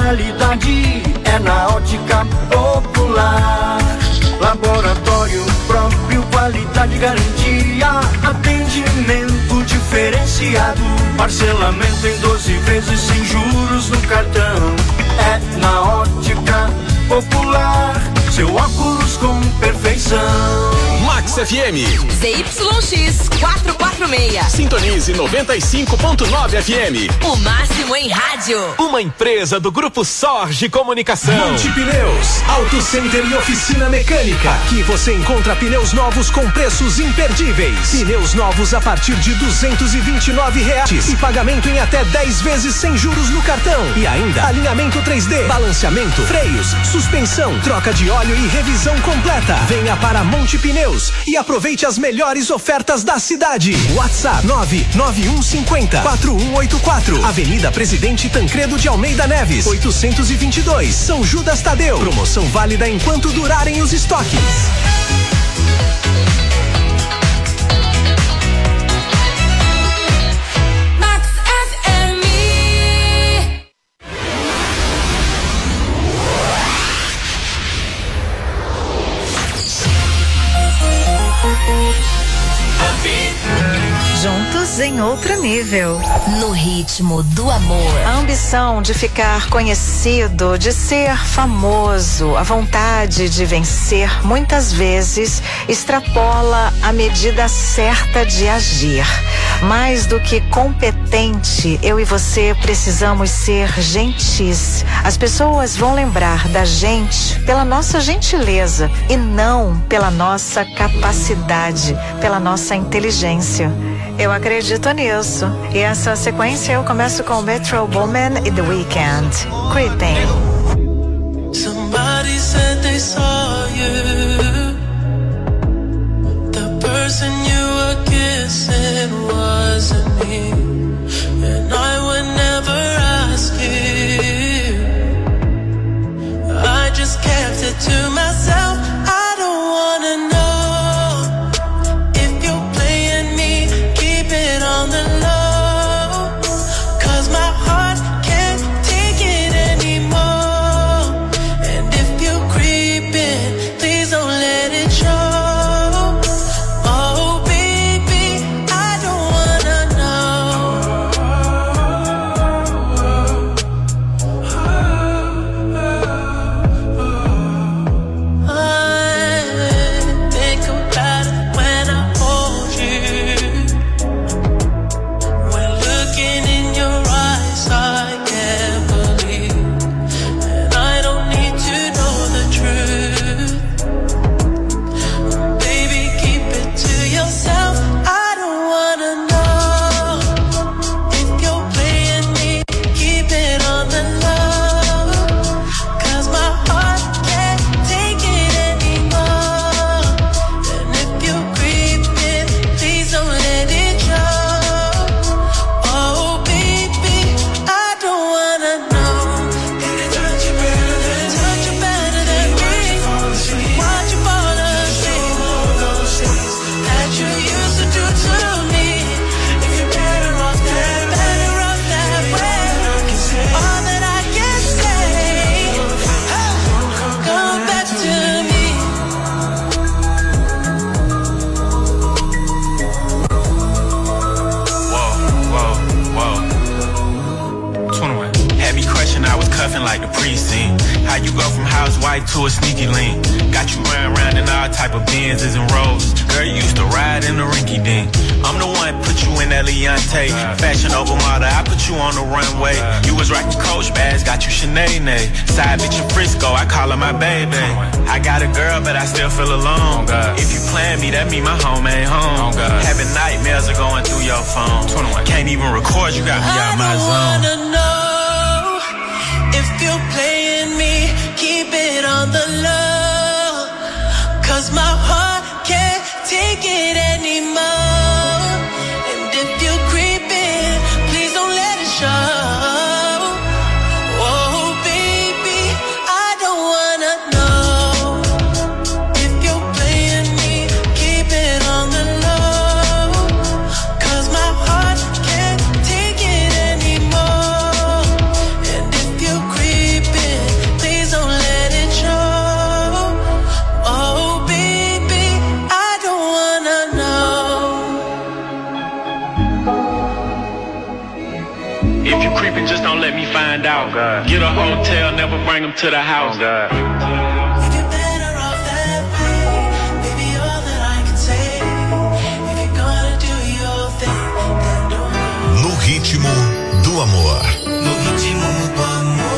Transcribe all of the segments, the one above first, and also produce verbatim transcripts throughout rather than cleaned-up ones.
qualidade é na Ótica Popular. Laboratório próprio, qualidade e garantia, atendimento diferenciado, parcelamento em doze vezes sem juros no cartão. É na Ótica Popular, seu óculos com perfeição. Max F M Z Y X quatrocentos e quarenta e seis. Sintonize noventa e cinco ponto nove F M. O máximo em rádio. Uma empresa do Grupo Sorge Comunicação. Monte Pneus, Auto Center e Oficina Mecânica. Aqui você encontra pneus novos com preços imperdíveis. Pneus novos a partir de duzentos e vinte e nove reais. E pagamento em até dez vezes sem juros no cartão. E ainda alinhamento três D, balanceamento, freios, suspensão, troca de óleo e revisão completa. Venha para Monte Pneus e aproveite as melhores ofertas da cidade. WhatsApp nove nove um cinco zero quatro um oito quatro. Avenida Presidente Tancredo de Almeida Neves, oitocentos e vinte e dois, São Judas Tadeu. Promoção válida enquanto durarem os estoques. Juntos em outro nível. No ritmo do amor. A ambição de ficar conhecido, de ser famoso, a vontade de vencer, muitas vezes extrapola a medida certa de agir. Mais do que competente, eu e você precisamos ser gentis. As pessoas vão lembrar da gente pela nossa gentileza e não pela nossa capacidade, pela nossa inteligência. Eu acredito nisso. E essa sequência eu começo com Metro Boomin e The Weeknd. Creeping. Somebody said they saw you. The person you were kissing wasn't me. And I would never ask you. I just kept it to myself. I don't wanna know. To a sneaky link. Got you running around in all type of Benzes and Rolls. Girl, you used to ride in the rinky dink. I'm the one put you in that Leontay. Fashion over model, I put you on the runway. You was rocking Coach bags, got you Sinead. Side bitch in Frisco, I call her my baby. I got a girl, but I still feel alone. If you plan me, that mean my home ain't home. Having nightmares are going through your phone. Can't even record, you got me out my zone. I wanna know if you're playing me. Keep it on the low, cause my heart can't take it anymore. And if you're creeping, please don't let it show. Oh baby, I don't wanna know. If you're playing me, keep it on the low, cause my heart can't take it anymore. And if you're creeping, If you creeping, just don't let me find out. Oh, get a hotel, never bring them to the house. Oh, God. If you're better off that way, baby, all that I can say. If you're gonna do your thing, then don't. No ritmo do amor. No ritmo do amor.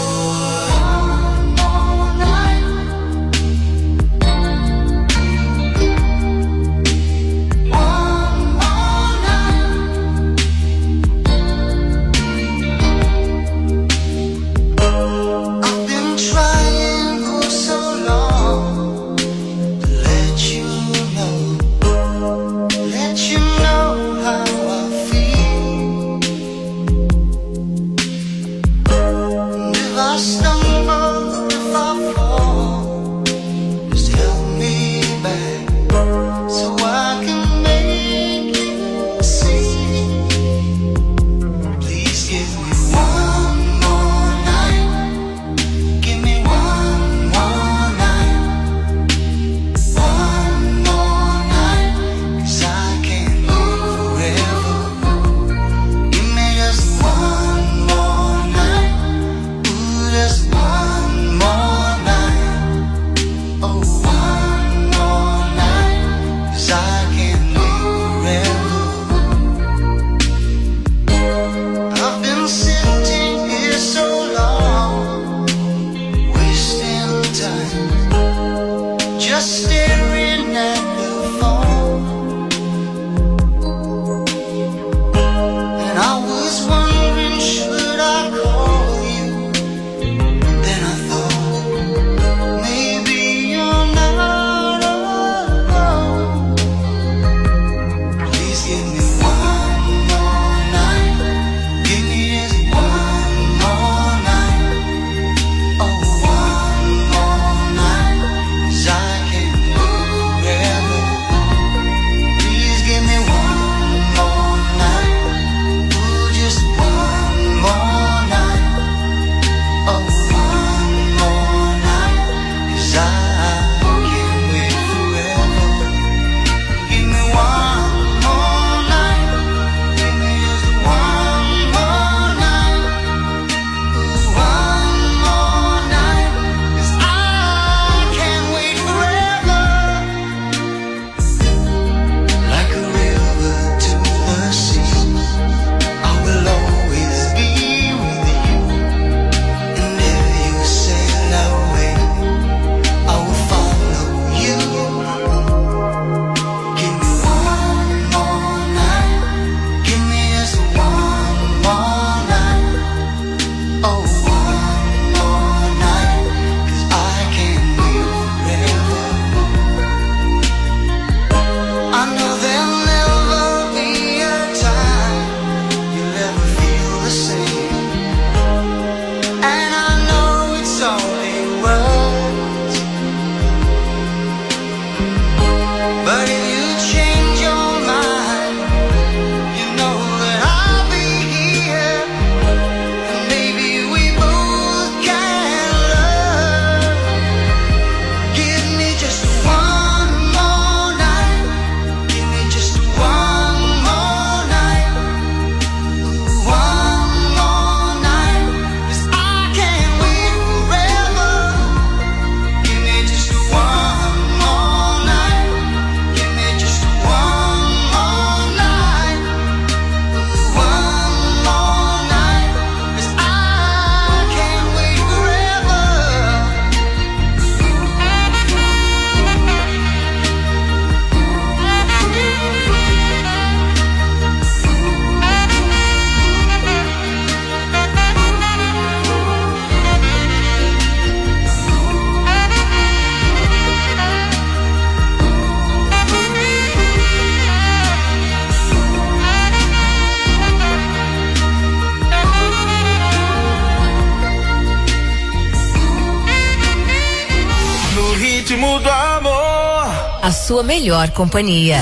ritmo do amor. A sua melhor companhia.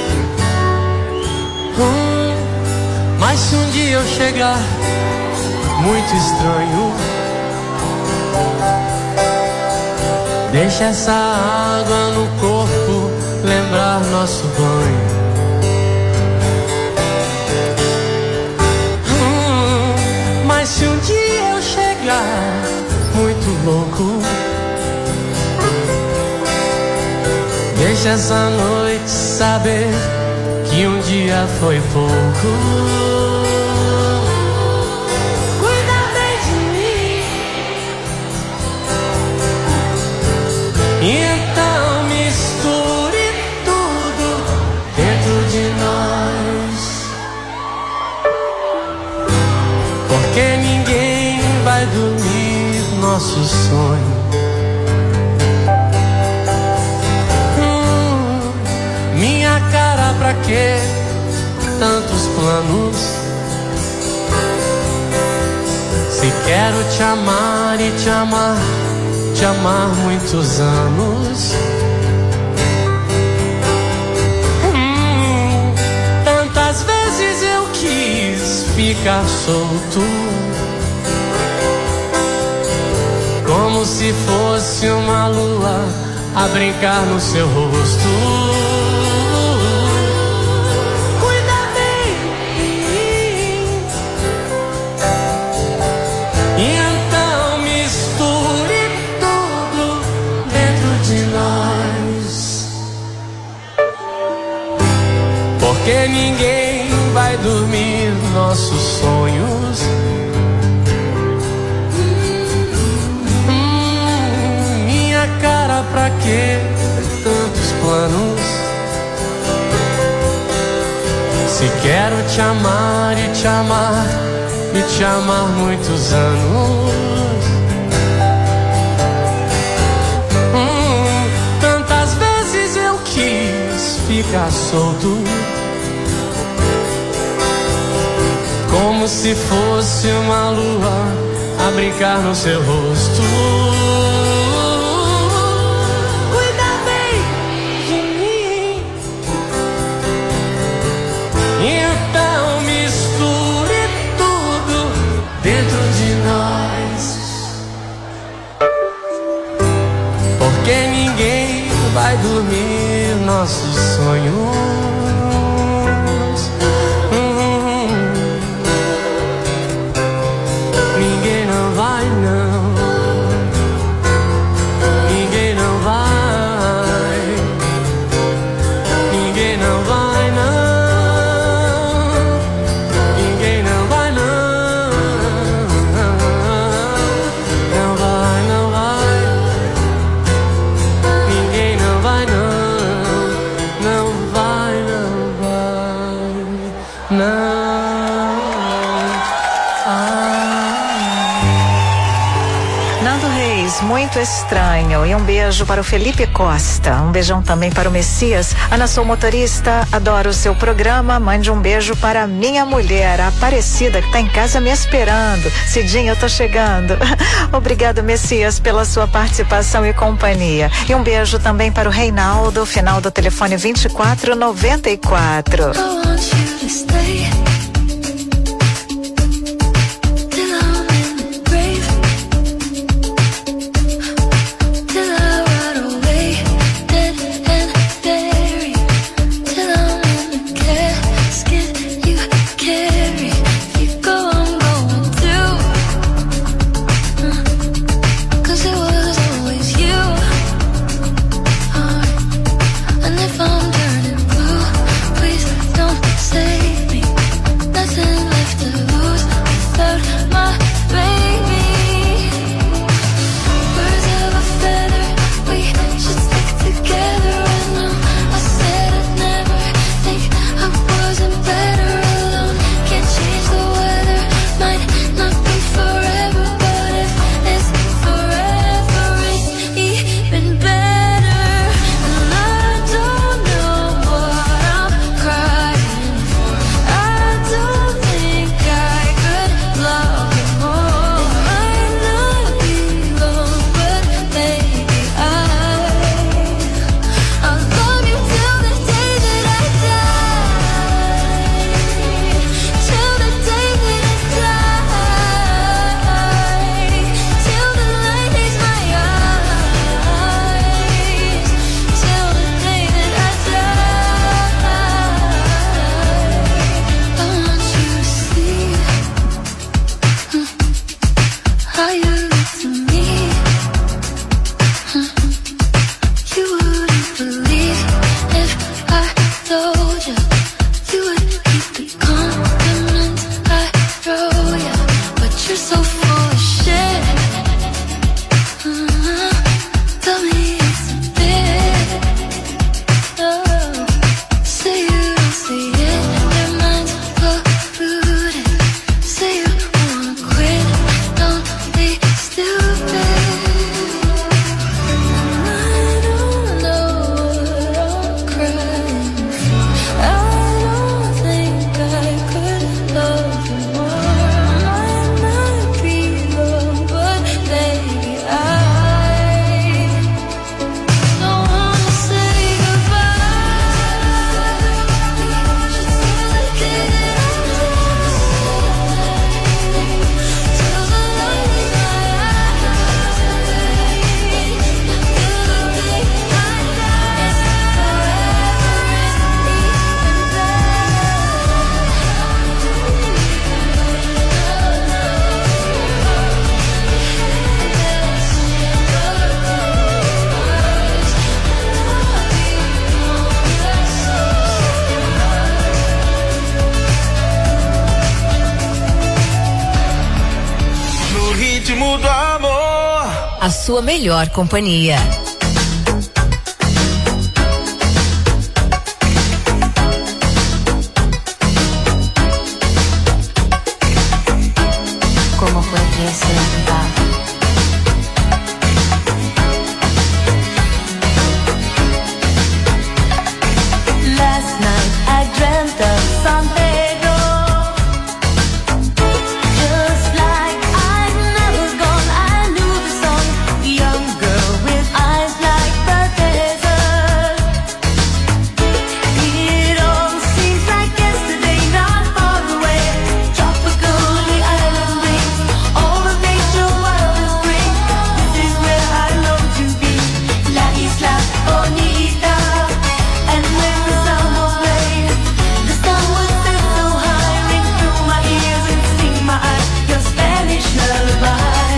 Hum, mas se um dia eu chegar muito estranho, deixa essa água no corpo lembrar nosso banho. Hum, triste essa noite saber que um dia foi pouco. Cuida bem de mim. E então misture tudo dentro de nós, porque ninguém vai dormir nosso sonho. Hum, minha cara, pra quê tantos planos? Se quero te amar e te amar, te amar muitos anos. Hum, tantas vezes eu quis ficar solto, como se fosse uma lua a brincar no seu rosto. Cuida bem de mim. E então misture tudo dentro de nós, porque ninguém vai dormir nossos sonhos. Cara, pra que tantos planos? Se quero te amar e te amar e te amar muitos anos. Hum, tantas vezes eu quis ficar solto, como se fosse uma lua a brincar no seu rosto. Então misture tudo dentro de nós, porque ninguém vai dormir nossos sonhos. Hum, ninguém não vai, não. Ninguém não vai. Ninguém não vai, não. Muito estranho. E um beijo para o Felipe Costa. Um beijão também para o Messias. Ana, sou motorista, adoro o seu programa. Mande um beijo para minha mulher, a Aparecida, que está em casa me esperando. Cidinha, eu tô chegando. Obrigado, Messias, pela sua participação e companhia. E um beijo também para o Reinaldo, final do telefone vinte e quatro noventa e quatro. If I'm turning blue, please don't save me. ritmo do amor. A sua melhor companhia. Como puede ser verdad. Last night I dreamt of San Pedro, just like I'd never gone. I knew the song, the young girl with eyes like the desert. It all seems like yesterday, not far away. Tropical, the island breeze, all of nature wild and free. This is where I long to be, La Isla Bonita. And when the summer played, the sun would set so high, ring through my ears and sting my eyes, your Spanish lullaby.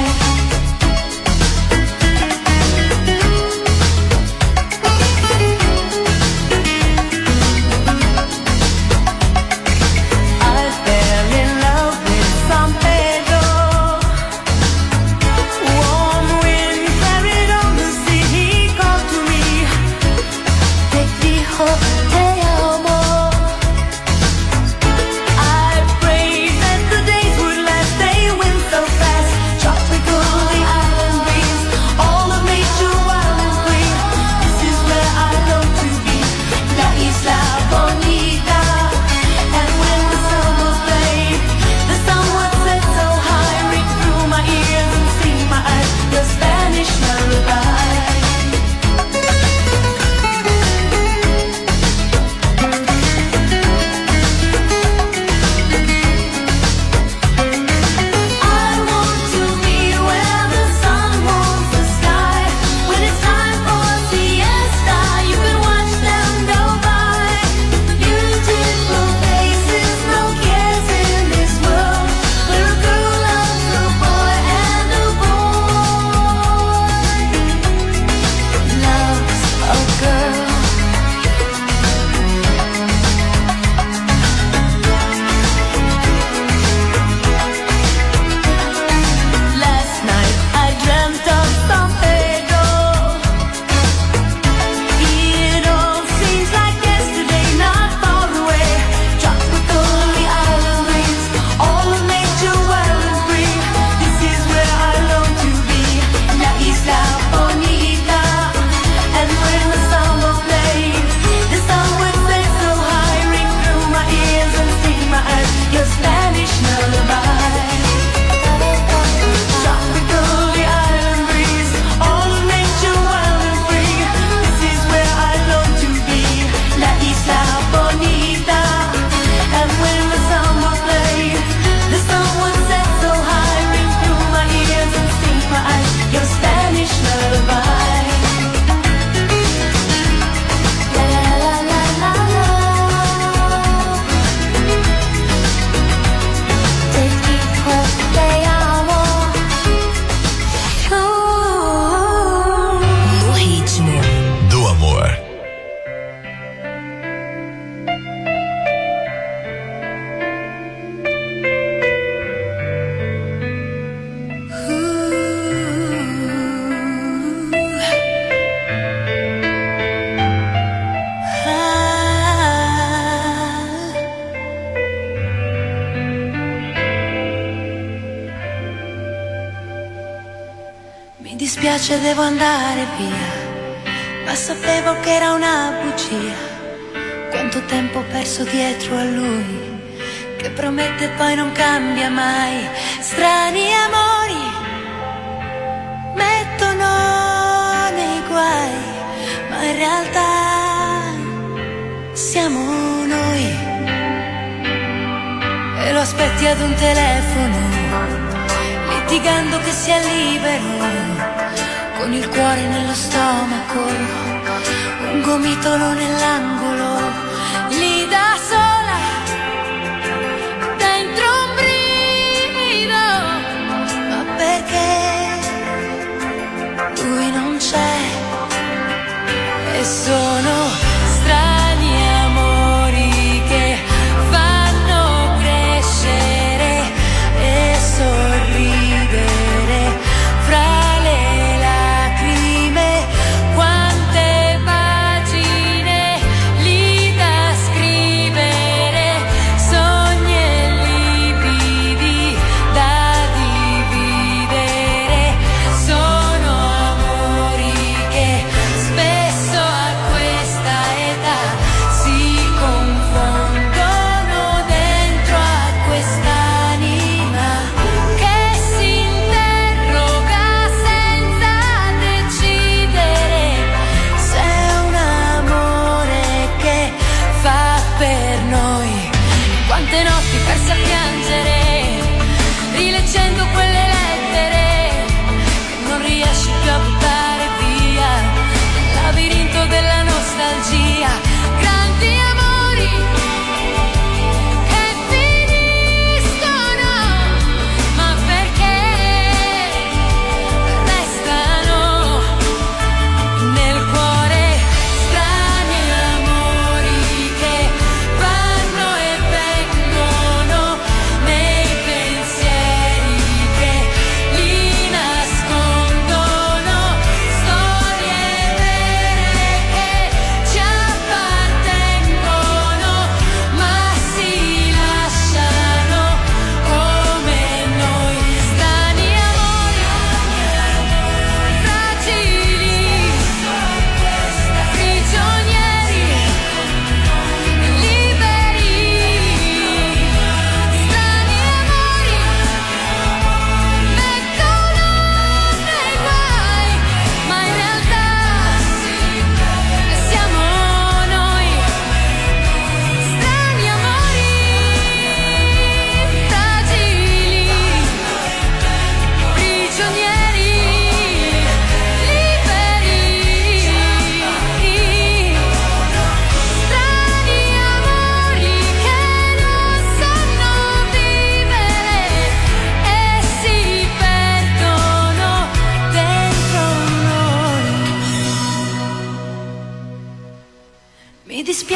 I fell in love with San Pedro. Warm wind carried on the sea, he called to me. Te dijo te amo. I prayed that the days would last, they went so fast. Tropical, the island breeze, all of nature wild and free. This is where I long to be, La Isla Bonita. And when the summer played, the sun would set so high, ring through my ears and sting my eyes, your Spanish lullaby. I want to be where the sun warms the sky. When it's time for siesta, you can watch them go by. Beautiful faces, no cares in this world, where a girl loves a boy and a boy loves a girl. Last night I dreamt of San Pedro. It all seems like yesterday, not far away. Tropical, the island breeze, all of nature wild and free. This is where I long to be, La Isla Bonita. And when the summer played, the sun would set so high, ring through my ears and sting my eyes, your Spanish lullaby. Tropical, the island breeze, all of nature wild and free. This is where I long to be, La Isla Bonita. And when the summer played, the sun would set so high, ring through my ears and sting my eyes, your Spanish lullaby. La la la la la. Te dijo te amo. No ritmo. Do amor. Mi dispiace, devo andare via, ma sapevo che era una bugia. Quanto tempo ho perso dietro a lui, che promette e poi non cambia mai. Strani amori mettono nei guai, ma in realtà siamo noi. E lo aspetti ad un telefono, litigando che sia libero, con il cuore nello stomaco, un gomitolo nell'angolo, lì da sola, dentro un brivido. Ma perché lui non c'è? E sono strani amori che fanno crescere e sorridere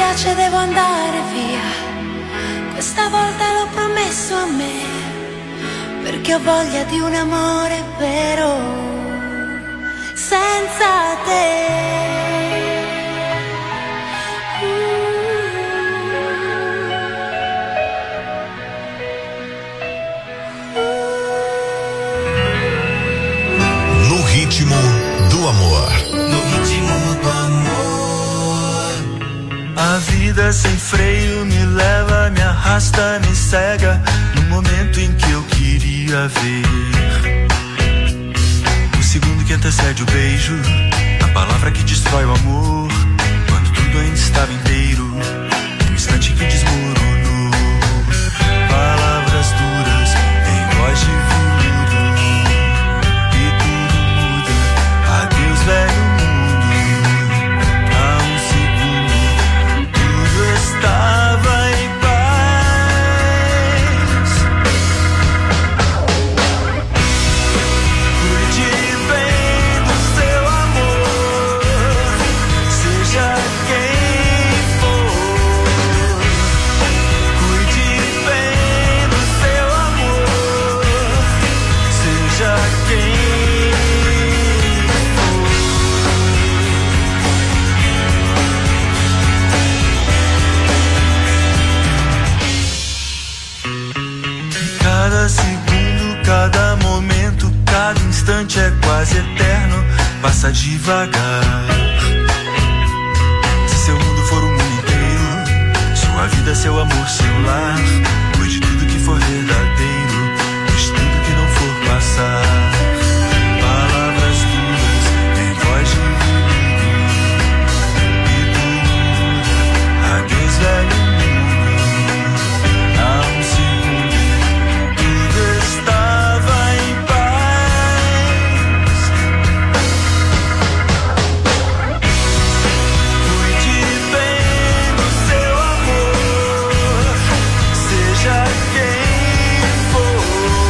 dispiace, devo andare via. Questa volta l'ho promesso a me, perché ho voglia di un amore vero senza te. No ritmo do amor. No ritmo do amor. A vida sem freio me leva, me arrasta, me cega no momento em que eu queria ver. O segundo que antecede o beijo, a palavra que destrói o amor, quando tudo ainda estava inteiro, no instante que desmoronou. Palavras duras em voz de veludo, e tudo muda. Adeus, velho mundo. Há um segundo tudo estava em paz. Cuide bem do seu amor, seja quem for. Cuide bem do seu amor, seja quem Cada segundo, cada momento, cada instante é quase eterno, passa devagar. Se seu mundo for o mundo inteiro, sua vida, seu amor, seu lar, cuide de tudo que for verdadeiro, de tudo que não for passar. Palavras duras em voz de veludo, e tudo muda. Adeus, velho mundo. Há um segundo tudo estava em paz. Cuide bem do seu amor, seja quem for.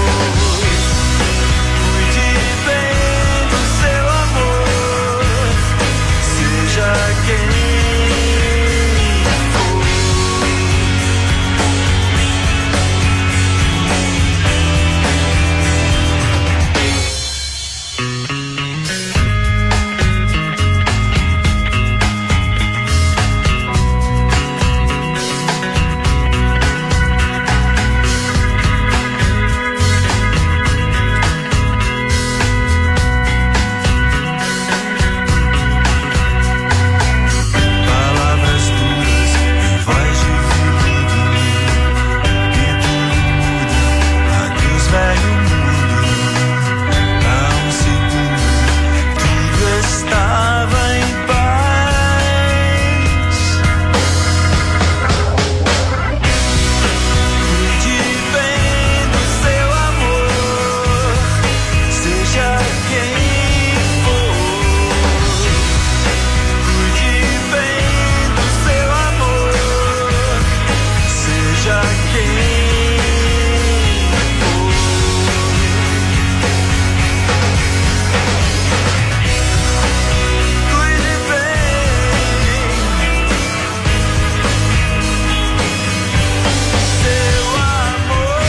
Cuide bem do seu amor, seja quem for. Palavras duras em voz de veludo, e tudo muda. Adeus, velho mundo. Há um segundo tudo estava em paz. Cuide bem do seu amor, seja quem for. Cuide bem do seu amor, seja quem for. Cuide bem seu amor.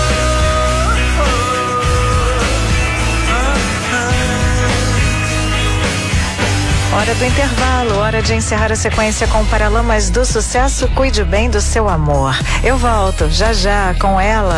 Hora do intervalo, hora de encerrar a sequência com Paralamas do Sucesso. Cuide bem do seu amor. Eu volto já já com ela.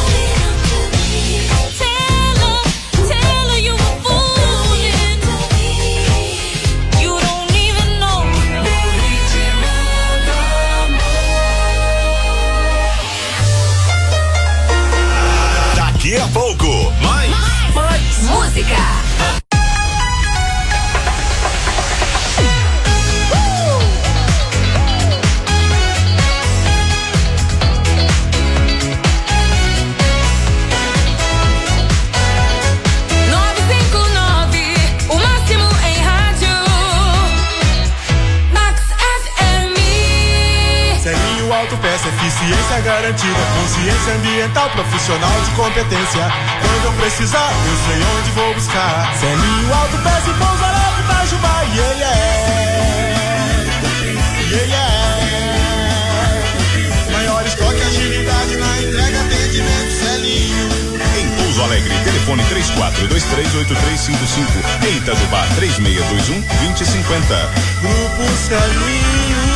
Daqui a pouco, mais. Música. nove cinco nove, o máximo em rádio. Max F M. Selinho Autopeça, eficiência garantida, consciência ambiental, profissional de competência. Quando eu precisar, eu sei onde vou buscar. Selinho Autopeça e Pouso Alegre, Itajubá, yeah, yeah. Yeah, yeah. Alegre, telefone três quatro dois três oito três cinco cinco. Em Itajubá, três seis dois um, dois zero cinco zero. Grupo Salinho.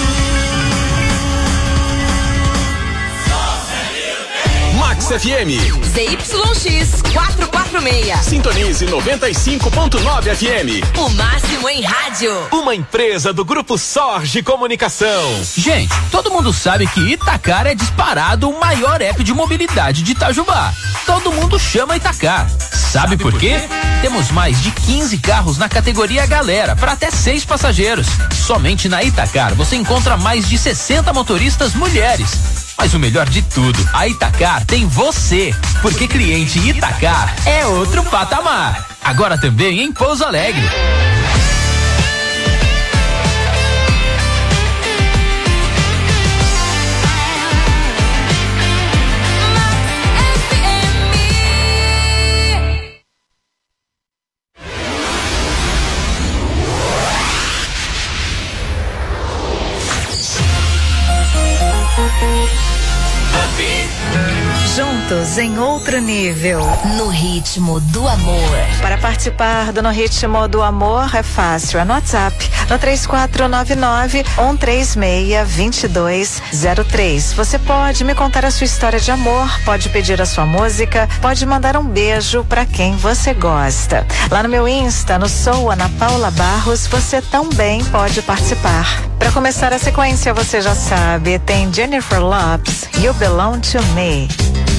Max F M. Z Y X quatrocentos e quarenta e seis. Sintonize noventa e cinco ponto nove F M. O máximo em rádio. Uma empresa do Grupo Sorge Comunicação. Gente, todo mundo sabe que Itacar é disparado o maior app de mobilidade de Itajubá. Todo mundo chama Itacar. Sabe, Sabe por, por quê? quê? Temos mais de quinze carros na categoria Galera, para até seis passageiros. Somente na Itacar você encontra mais de sessenta motoristas mulheres. Mas o melhor de tudo, a Itacar tem você, porque cliente Itacar é outro patamar. Agora também em Pouso Alegre. Juntos em outro nível. No ritmo do amor. Para participar do No Ritmo do Amor é fácil. É no WhatsApp. No três quatro nove nove, um três seis, dois dois zero três. Você pode me contar a sua história de amor, pode pedir a sua música, pode mandar um beijo para quem você gosta. Lá no meu Insta, no Sou Ana Paula Barros, você também pode participar. Para começar a sequência, você já sabe, tem Jennifer Lopez, You Belong to Me.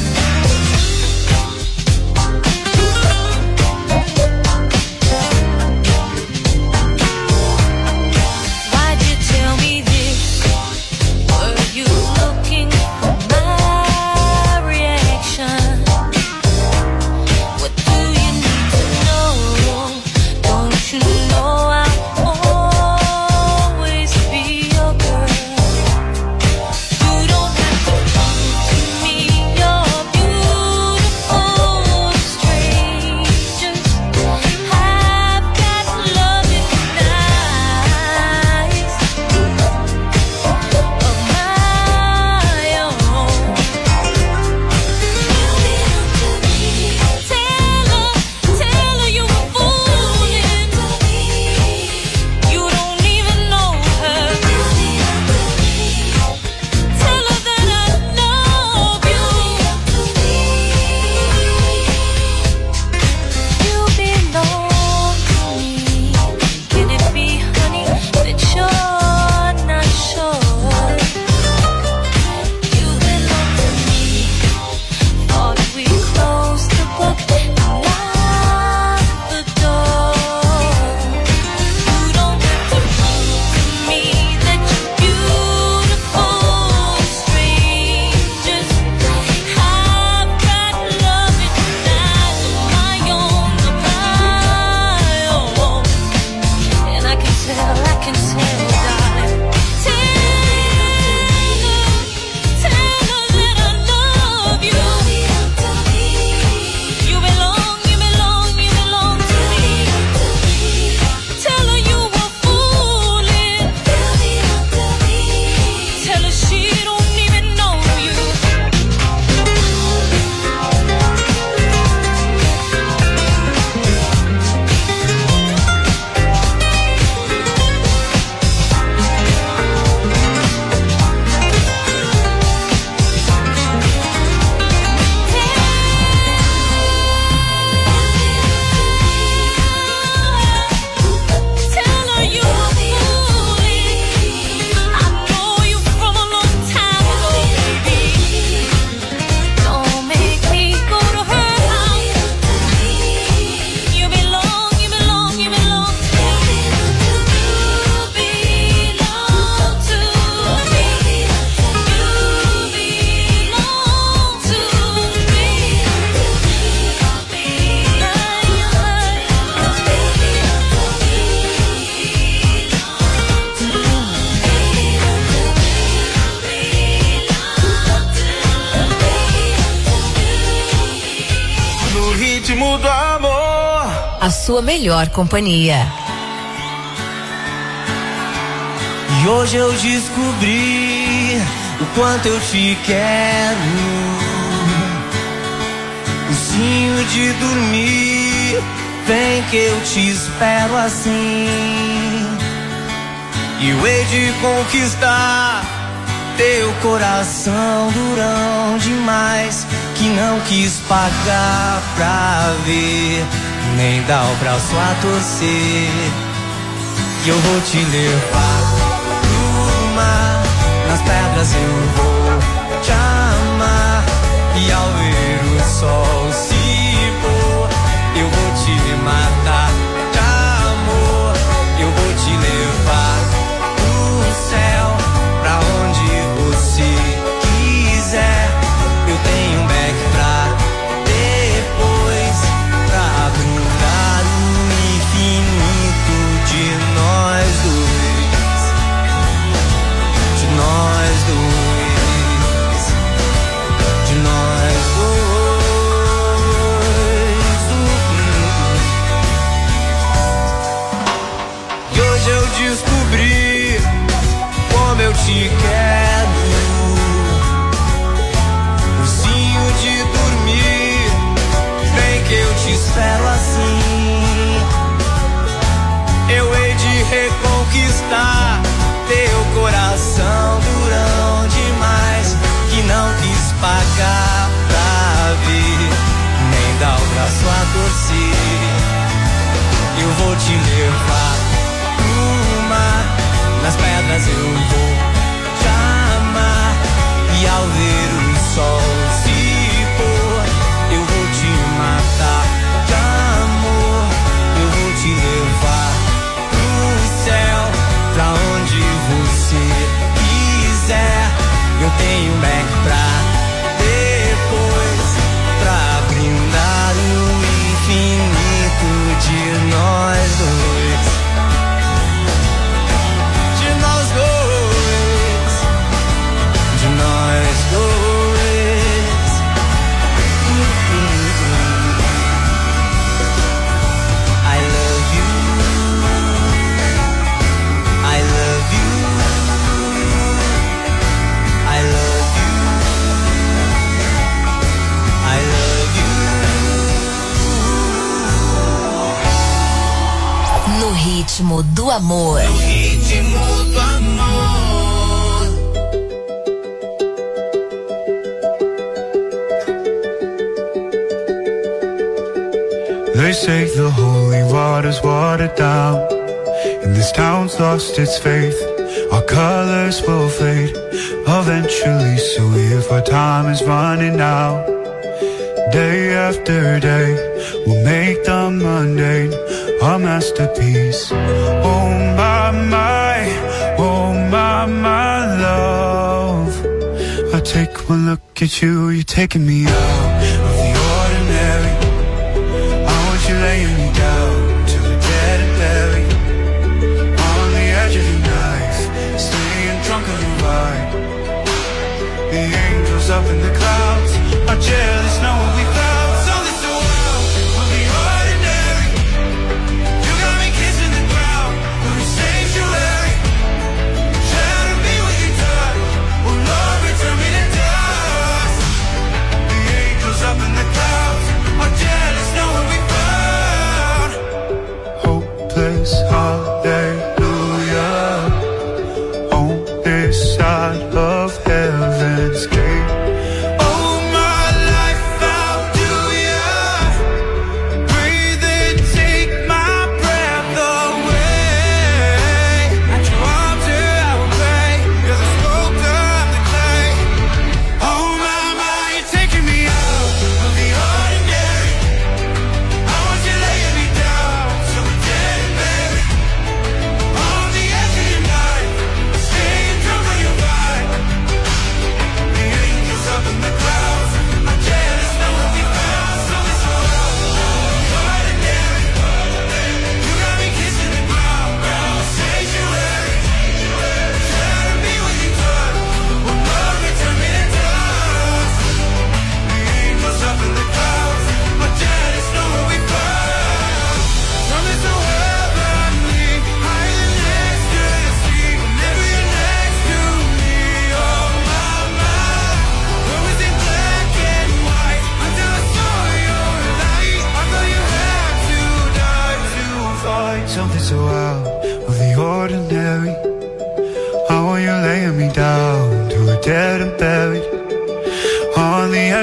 ritmo do amor. A sua melhor companhia. E hoje eu descobri o quanto eu te quero. ursinho de dormir, vem que eu te espero assim. E eu hei de conquistar teu coração durão demais, que não quis pagar pra ver, nem dar o braço a torcer. Que eu vou te levar pro mar, nas pedras eu vou te amar, e ao ver o sol se pôr, eu vou te matar de amor. Eu vou te levar pro céu, pra onde você quiser. Eu tenho um back pra depois, pra brindar o infinito de nós dois, de nós dois, de nós dois. E hoje eu descobri como eu te quero, ursinho de dormir, vem que eu te espero assim. Eu hei de reconquistar teu coração durão demais, que não quis pagar pra ver, nem dar o braço a torcer. Eu vou te levar pro mar, nas pedras eu vou te amar, e ao ver o sol se pôr, eu vou te matar de amor. Eu vou te levar pro céu, pra onde você quiser. Eu tenho um back pra depois, pra brindar o infinito de nós dois, de nós dois, de nós dois. I love you, I love you, I love you, I love you. No ritmo do amor. No ritmo do amor. They say the holy water's watered down, and this town's lost its faith. Our colors will fade eventually, so if our time is running out, day after day, we'll make the mundane a masterpiece. Oh my, my, oh my, my love, I take one look at you, you're taking me out of the ordinary. You laying me down to the dead and buried, on the edge of your knife, staying drunk on your ride. The angels up in the clouds are jealous, know what we found. So this world will be ordinary. You got me kissing the ground, we're a sanctuary. Shadow me with your touch, oh Lord, return me to dust. The angels up in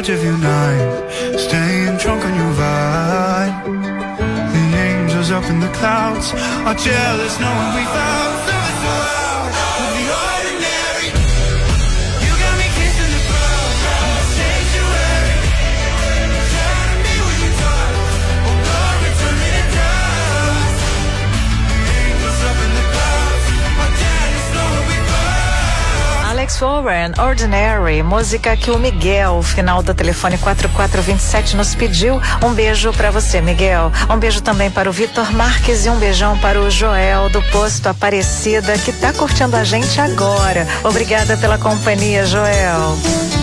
touch of your knife, staying drunk on your vibe. The angels up in the clouds are jealous knowing we found something so out of the ordinary. You got me kissing the ground, sanctuary. Trying to me when you touch, oh glory, turn me to dust. The angels up in the clouds are jealous knowing we found. Alex Warren, Ordinary, música que o Miguel, final do telefone quatro quatro dois sete, nos pediu. Um beijo pra você, Miguel. Um beijo também para o Vitor Marques e um beijão para o Joel do Posto Aparecida, que tá curtindo a gente agora. Obrigada pela companhia, Joel.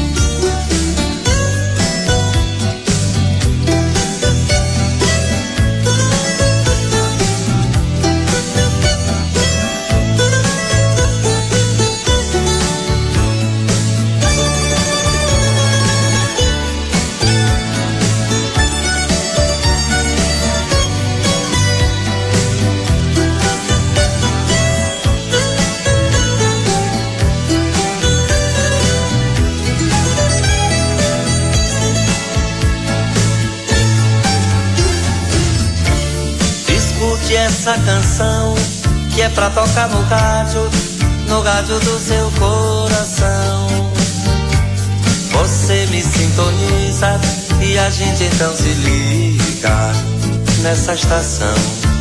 Essa canção que é pra tocar no rádio, no rádio do seu coração. Você me sintoniza e a gente então se liga nessa estação.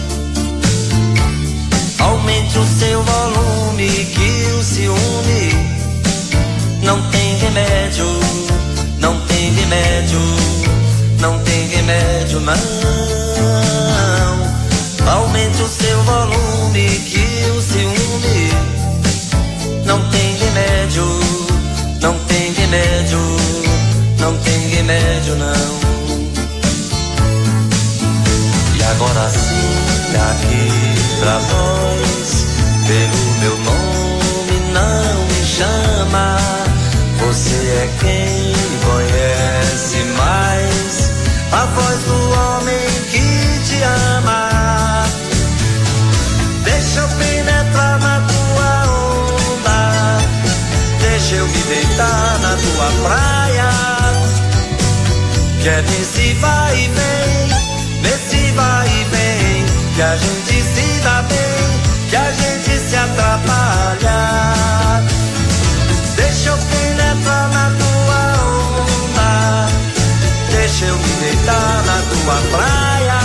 Aumente o seu volume que o ciúme não tem remédio, não tem remédio, não tem remédio não. Aumente o seu volume que o ciúme não tem remédio, não tem remédio, não tem remédio não. E agora sim, aqui pra nós, pelo meu nome não me chama. Você é quem conhece mais a voz do homem que te ama. Deixa eu penetrar na tua onda, deixa eu me deitar na tua praia. Quer ver se vai e vem, vê se vai e vem, que a gente se dá bem, que a gente se atrapalha. Deixa eu penetrar na tua onda, deixa eu me deitar na tua praia.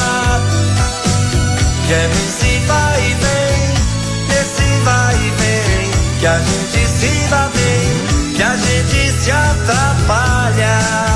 Quer ver se vai e vem, esse vai e vem, que a gente se dá bem, que a gente se atrapalha.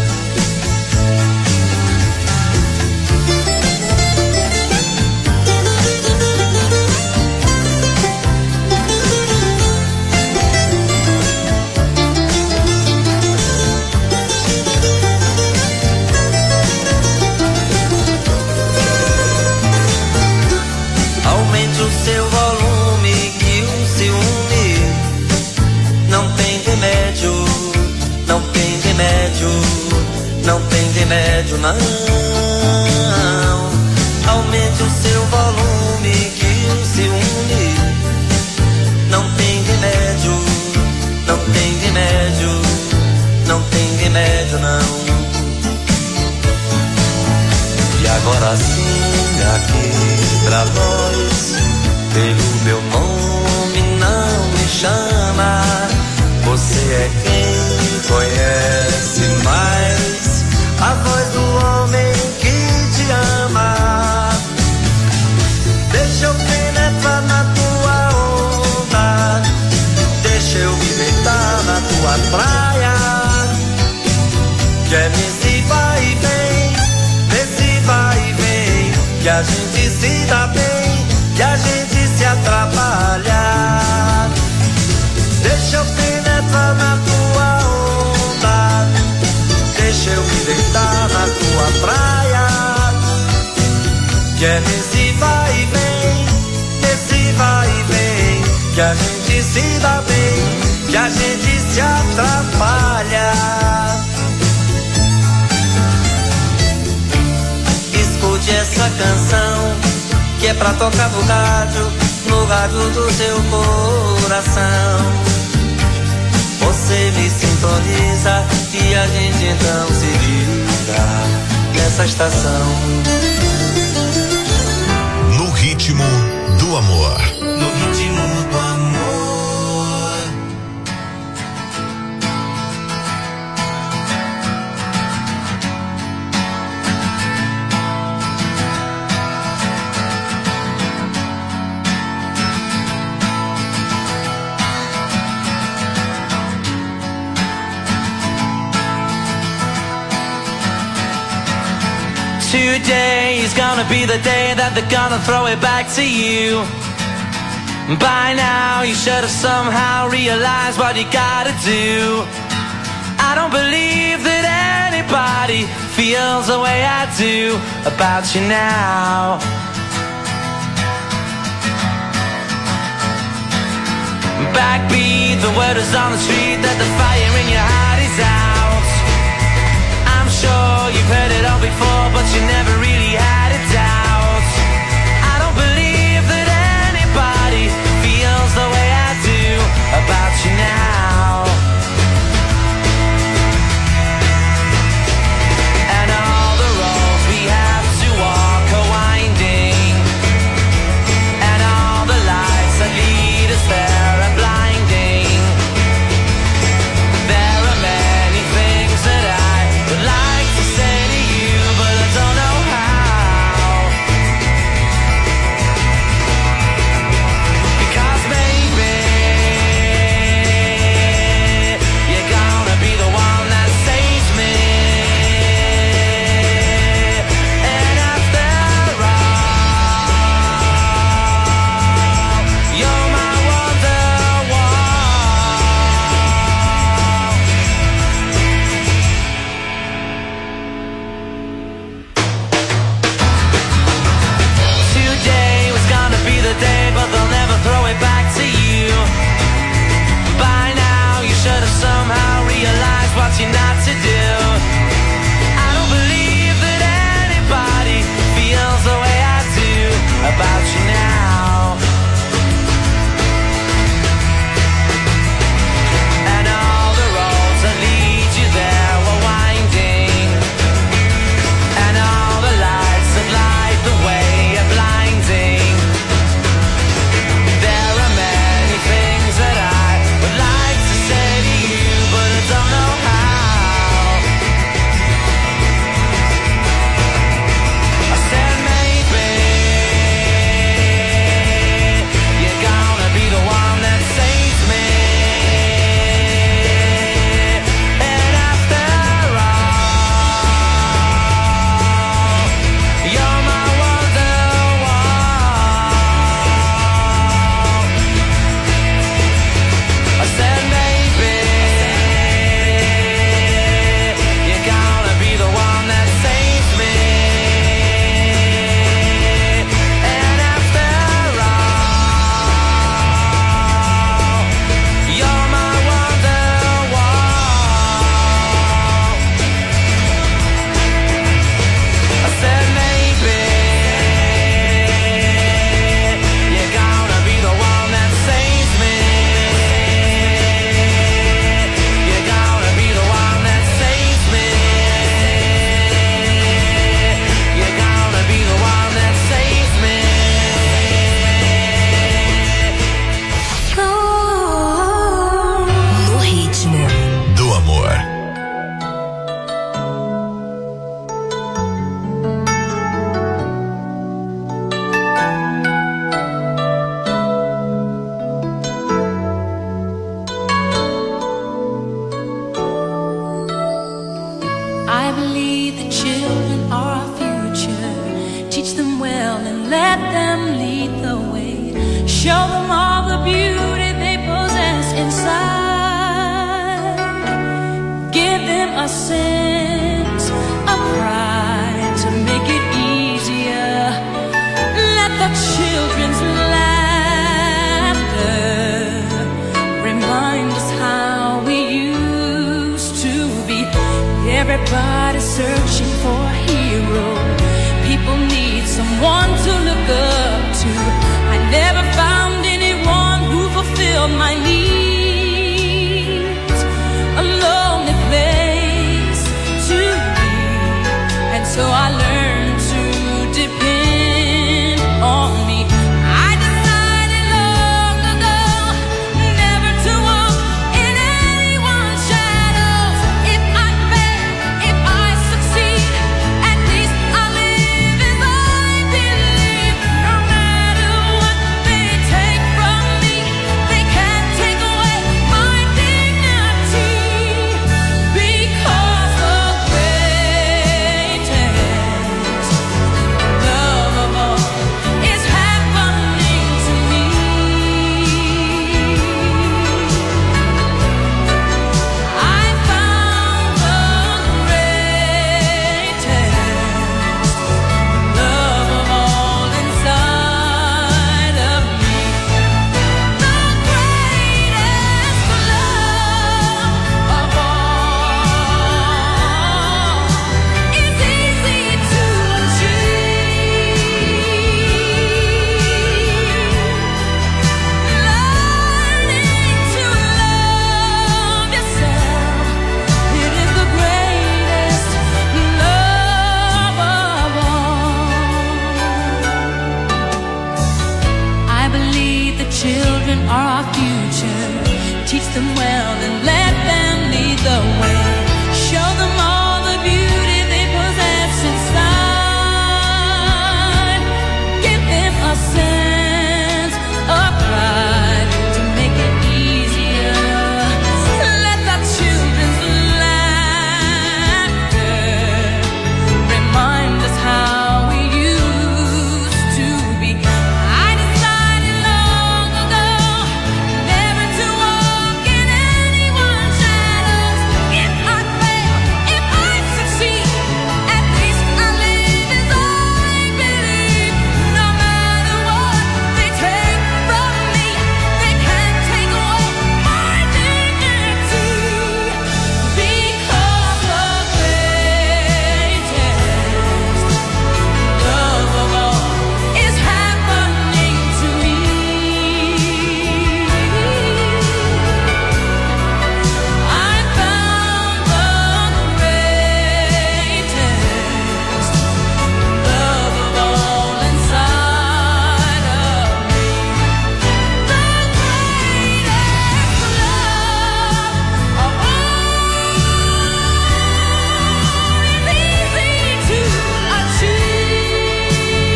Aumente o seu volume que o ciúme não tem remédio, não tem remédio, não tem remédio não. Aumente o seu volume que o ciúme não tem remédio, não tem remédio, não tem remédio não. E agora sim, aqui pra nós, pelo meu nome não me chama. Você é quem conhece mais a voz do homem que te ama. Deixa eu penetrar na tua onda, deixa eu me deitar na tua praia. Quer ver se vai e vem, vê se vai e vem, que a gente se dá bem, que a gente se atrapalha. Deixa eu penetrar na tua onda, deixa eu me deitar na tua praia. Quer ver se vai e vem, esse vai e vem, que a gente se dá bem, que a gente se atrapalha. Escute essa canção que é pra tocar no rádio, no rádio do seu coração. Você você me sintoniza e a gente então se liga nessa estação. No ritmo do amor. No ritmo do amor. Today is gonna be the day that they're gonna throw it back to you. By now you should have somehow realized what you gotta do. I don't believe that anybody feels the way I do about you now. Backbeat, the word is on the street that the fire in your heart is out. I'm sure you've heard it all before, but you never really had a doubt. I don't believe that anybody feels the way I do about you now. And all the roads we have to walk are winding, and all the lights that lead us there are blinding. There are many things that I would like to say to you, but I don't know how. Because maybe you're gonna be the one that saves me. And after all, you're my Wonderwall. Today was gonna be the day, but they'll never throw it back to you. By now you should have somehow realized what you're not to do. I don't believe that anybody feels the way I do about you now. And all the roads that lead you there were winding, and all the lights that light the way are blinding. There are many things that I would like to say to you, but I don't know how. I said maybe you're gonna be the one that saves me. And after all, you're my Wonderwall. I said maybe you're gonna be the one that saves me. And after all, you're my Wonderwall. I said maybe you're gonna be the one that saves me. You're gonna be the one that saves me. You're gonna be the one that saves me. No ritmo Do amor. I believe the children are our future. Teach them well and let them lead the way. Show them all the beauty they possess inside. Give them a sense of pride to make it easier. Let the children's laughter remind us how we used to be. Everybody's searching for a hero. People need someone to look up to. I never found anyone who fulfilled my needs. I learned to depend on me. I decided long ago never to walk in anyone's shadows. If I fail, if I succeed, at least I live as I believe. No matter what they take from me, they can't take away my dignity. Because the greatest love of all is happening to me. I found the greatest love of all inside of me. The greatest love of all is easy to achieve. Learning to love yourself, it is the greatest love of all. I believe the children are our future. Teach them well and let them lead the way. Show them all the beauty they possess inside. Give them a sense of pride to make it easier. Let the children's laughter remind us how we used to be. I decided long ago never to walk in anyone's shadows. If I fail, if I succeed, at least I live as I believe. No matter what they take from me, they can't take away my dignity. Because the greatest love of all is happening to me. I found the greatest love of all inside of me. The greatest love of all is easy to achieve.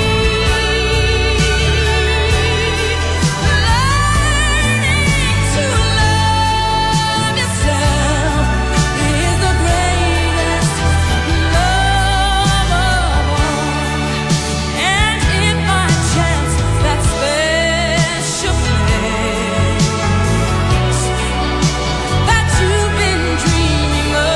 Learning to love yourself is the greatest love of all. And if by chance that special place that you've been dreaming of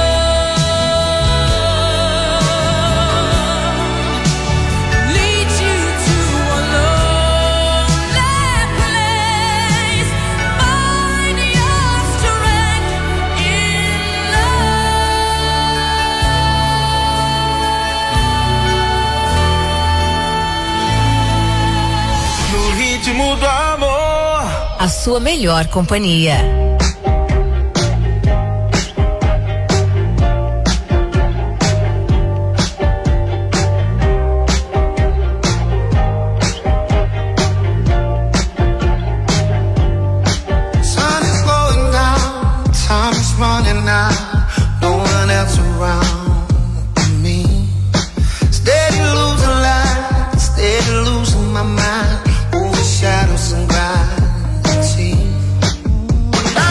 leads you to a lonely place, find your strength in No ritmo do amor. A sua melhor companhia. Sun is going down, time is running out, no one else around me. Steady losing light, steady losing my mind, over shadows and gravity. I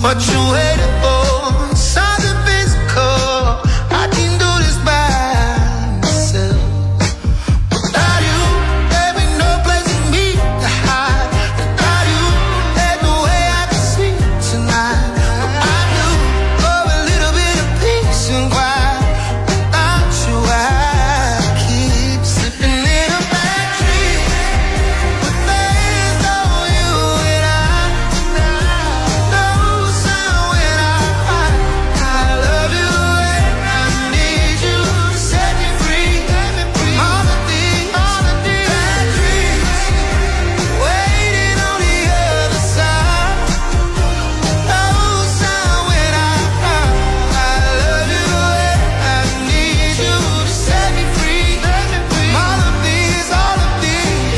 what you waiting for? Something physical. I can do this by myself. Without you, there ain't no place for me to hide. Without you, there's no way I can sleep tonight. But I do for a little bit of peace and quiet. Without you, I keep slipping in a bad dream. But there's no you and I. No sound when I cry. I love you and I need you to set me free. All the things, all the things, bad dreams, waiting on the other side. No sound when I cry. I love you and I need you to set me free. All of these, all of these.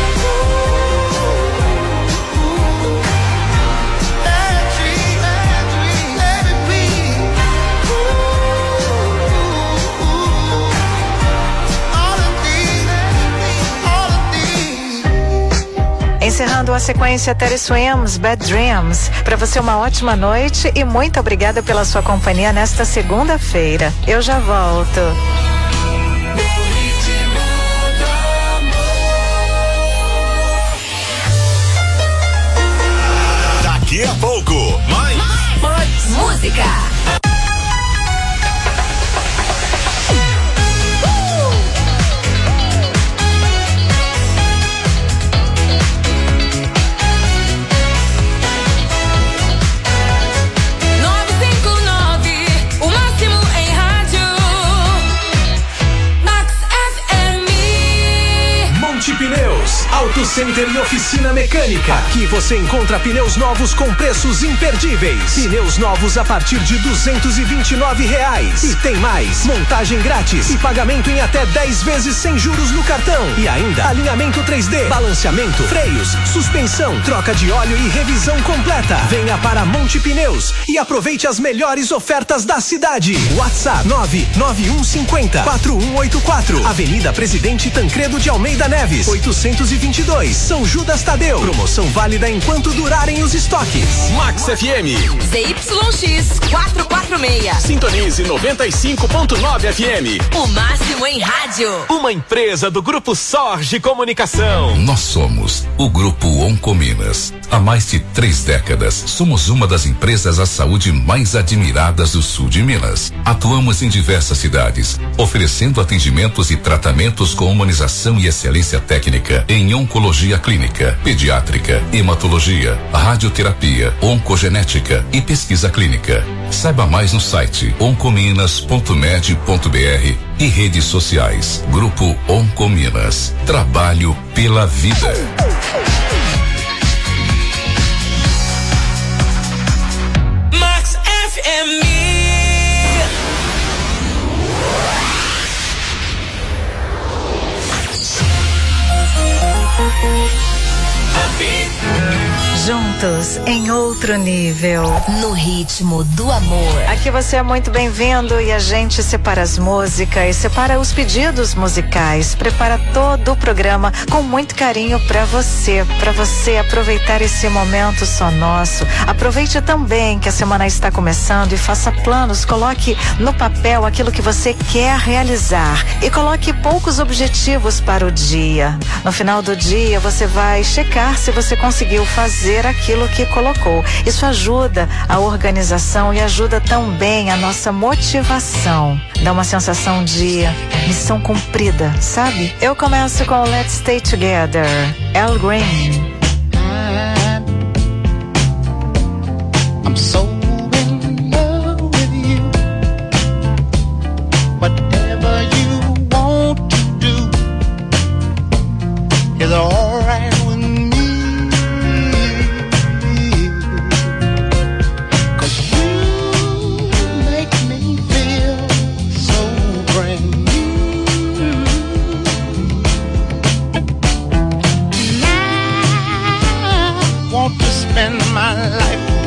Bad dreams, bad dreams, let it be. All of these, all of these. Encerrando a sequência Terry Swims, Bad Dreams. Para você uma ótima noite e muito obrigada pela sua companhia nesta segunda-feira. Eu já volto. Daqui a pouco, mais. Mais música. nove cinco nove, o máximo em rádio. Max F M. Monte Pneus, Auto Center e oficina mecânica. Aqui você encontra pneus novos com preços imperdíveis. Pneus novos a partir de duzentos e vinte e nove reais. E tem mais, montagem grátis e pagamento em até dez vezes sem juros no cartão. E ainda alinhamento três D, balanceamento, freios, suspensão, troca de óleo e revisão completa. Venha para Monte Pneus e aproveite as melhores ofertas da cidade. WhatsApp nove nove um cinco zero quatro um oito quatro. Avenida Presidente Tancredo de Almeida Neves, oitocentos e vinte e dois, São Judas Tadeu. Promoção válida enquanto durarem os estoques. Max F M. Z Y X quatrocentos e quarenta e seis. Sintonize noventa e cinco ponto nove F M. O máximo em rádio. Uma empresa do Grupo Sorge Comunicação. Nós somos o Grupo Oncominas. Há mais de três décadas, somos uma das empresas à saúde mais admiradas do sul de Minas. Atuamos em diversas cidades, oferecendo atendimentos e tratamentos com humanização e excelência técnica em oncologia clínica, pediátrica, hematologia, radioterapia, oncogenética e pesquisa clínica. Saiba mais no site oncominas ponto med ponto br e redes sociais. Grupo Oncominas. Trabalho pela vida. Max F M. Juntos em outro nível. No ritmo do amor. Aqui você é muito bem-vindo e a gente separa as músicas, separa os pedidos musicais, prepara todo o programa com muito carinho pra você, pra você aproveitar esse momento só nosso. Aproveite também que a semana está começando e faça planos, coloque no papel aquilo que você quer realizar e coloque poucos objetivos para o dia. No final do dia você vai checar se você conseguiu fazer aquilo que colocou. Isso ajuda a organização e ajuda também a nossa motivação. Dá uma sensação de missão cumprida, sabe? Eu começo com Let's Stay Together, Al Green. I'm so in love with you. Whatever you want to do is alright with me. 'Cause you make me feel so brand new. And I want to spend my life